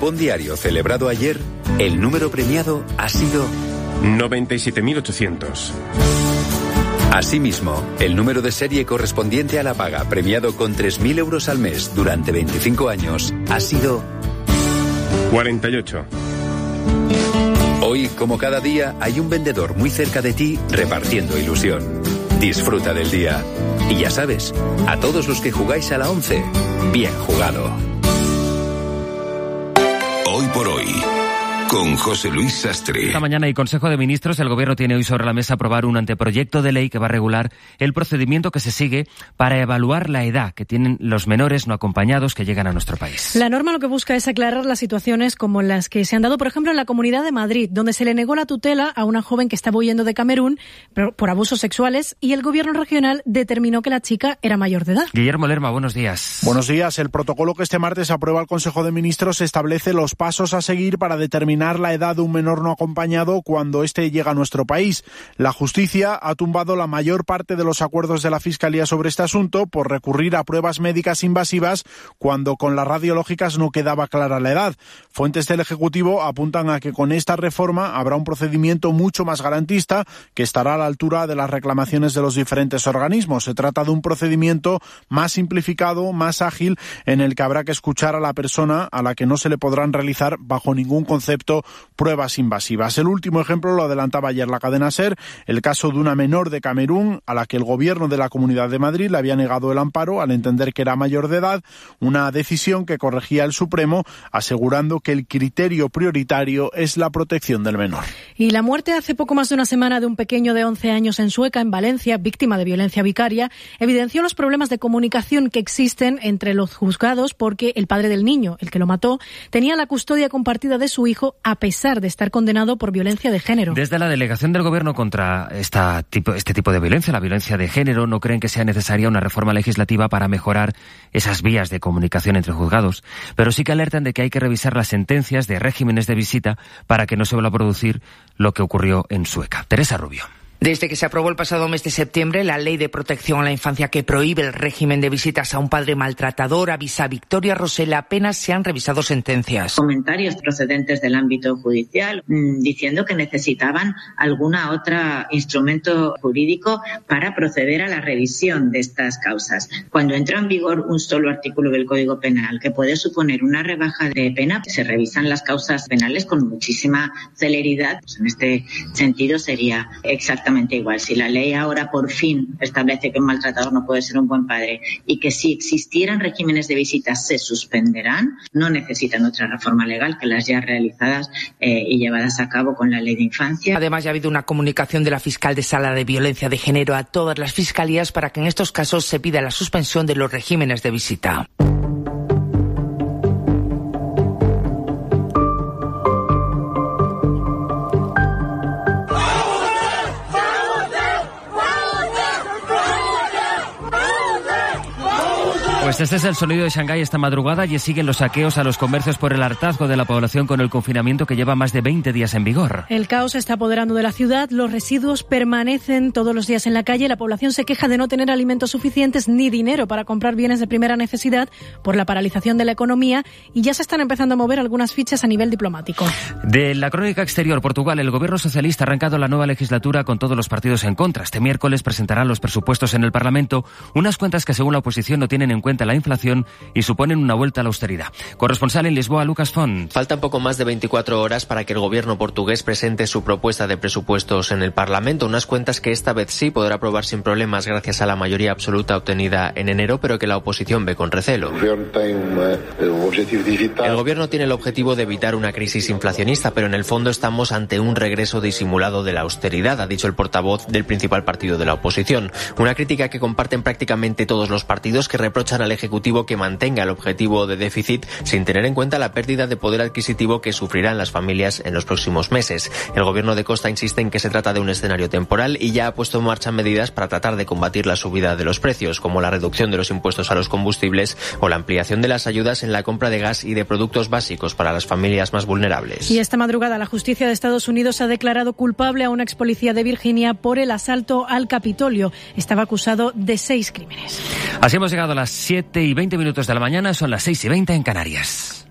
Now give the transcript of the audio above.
cupón diario celebrado ayer, el número premiado ha sido 97.800. Asimismo, el número de serie correspondiente a la paga premiado con 3.000 euros al mes durante 25 años ha sido 48. Hoy, como cada día, hay un vendedor muy cerca de ti repartiendo ilusión. Disfruta del día. Y ya sabes, a todos los que jugáis a la 11, bien jugado. Hoy por hoy, con José Luis Sastre. Esta mañana hay Consejo de Ministros. El Gobierno tiene hoy sobre la mesa aprobar un anteproyecto de ley que va a regular el procedimiento que se sigue para evaluar la edad que tienen los menores no acompañados que llegan a nuestro país. La norma lo que busca es aclarar las situaciones como las que se han dado, por ejemplo, en la Comunidad de Madrid, donde se le negó la tutela a una joven que estaba huyendo de Camerún por abusos sexuales y el Gobierno regional determinó que la chica era mayor de edad. Guillermo Lerma, buenos días. Buenos días. El protocolo que este martes aprueba el Consejo de Ministros establece los pasos a seguir para determinar la edad de un menor no acompañado cuando éste llega a nuestro país. La justicia ha tumbado la mayor parte de los acuerdos de la Fiscalía sobre este asunto por recurrir a pruebas médicas invasivas cuando con las radiológicas no quedaba clara la edad. Fuentes del Ejecutivo apuntan a que con esta reforma habrá un procedimiento mucho más garantista que estará a la altura de las reclamaciones de los diferentes organismos. Se trata de un procedimiento más simplificado, más ágil, en el que habrá que escuchar a la persona a la que no se le podrán realizar bajo ningún concepto pruebas invasivas. El último ejemplo lo adelantaba ayer la cadena SER, el caso de una menor de Camerún a la que el Gobierno de la Comunidad de Madrid le había negado el amparo al entender que era mayor de edad, una decisión que corregía el Supremo asegurando que el criterio prioritario es la protección del menor. Y la muerte hace poco más de una semana de un pequeño de 11 años en Sueca, en Valencia, víctima de violencia vicaria, evidenció los problemas de comunicación que existen entre los juzgados porque el padre del niño, el que lo mató, tenía la custodia compartida de su hijo a pesar de estar condenado por violencia de género. Desde la delegación del Gobierno contra este tipo de violencia, la violencia de género, no creen que sea necesaria una reforma legislativa para mejorar esas vías de comunicación entre juzgados, pero sí que alertan de que hay que revisar las sentencias de regímenes de visita para que no se vuelva a producir lo que ocurrió en Sueca. Teresa Rubio. Desde que se aprobó el pasado mes de septiembre la Ley de Protección a la Infancia que prohíbe el régimen de visitas a un padre maltratador, avisa Victoria Rosela, apenas se han revisado sentencias. Comentarios procedentes del ámbito judicial diciendo que necesitaban alguna otra instrumento jurídico para proceder a la revisión de estas causas. Cuando entra en vigor un solo artículo del Código Penal que puede suponer una rebaja de pena, se revisan las causas penales con muchísima celeridad. Pues en este sentido sería exactamente igual. Si la ley ahora por fin establece que un maltratador no puede ser un buen padre y que si existieran regímenes de visitas se suspenderán, no necesitan otra reforma legal que las ya realizadas y llevadas a cabo con la Ley de Infancia. Además, ya ha habido una comunicación de la fiscal de Sala de Violencia de Género a todas las fiscalías para que en estos casos se pida la suspensión de los regímenes de visita. Pues este es el sonido de Shanghái esta madrugada y siguen los saqueos a los comercios por el hartazgo de la población con el confinamiento que lleva más de 20 días en vigor. El caos se está apoderando de la ciudad, los residuos permanecen todos los días en la calle, la población se queja de no tener alimentos suficientes ni dinero para comprar bienes de primera necesidad por la paralización de la economía y ya se están empezando a mover algunas fichas a nivel diplomático. De la crónica exterior, Portugal, el gobierno socialista ha arrancado la nueva legislatura con todos los partidos en contra. Este miércoles presentarán los presupuestos en el Parlamento, unas cuentas que según la oposición no tienen en cuenta la inflación y suponen una vuelta a la austeridad. Corresponsal en Lisboa, Lucas Font. Faltan poco más de 24 horas para que el gobierno portugués presente su propuesta de presupuestos en el Parlamento, unas cuentas que esta vez sí podrá aprobar sin problemas gracias a la mayoría absoluta obtenida en enero, pero que la oposición ve con recelo. El gobierno tiene el objetivo de evitar una crisis inflacionista, pero en el fondo estamos ante un regreso disimulado de la austeridad, ha dicho el portavoz del principal partido de la oposición. Una crítica que comparten prácticamente todos los partidos, que reprochan al Ejecutivo que mantenga el objetivo de déficit sin tener en cuenta la pérdida de poder adquisitivo que sufrirán las familias en los próximos meses. El gobierno de Costa insiste en que se trata de un escenario temporal y ya ha puesto en marcha medidas para tratar de combatir la subida de los precios, como la reducción de los impuestos a los combustibles o la ampliación de las ayudas en la compra de gas y de productos básicos para las familias más vulnerables. Y esta madrugada la justicia de Estados Unidos ha declarado culpable a un ex policía de Virginia por el asalto al Capitolio. Estaba acusado de 6 crímenes. Así hemos llegado a las 7:20 de la mañana, son las 6:20 en Canarias.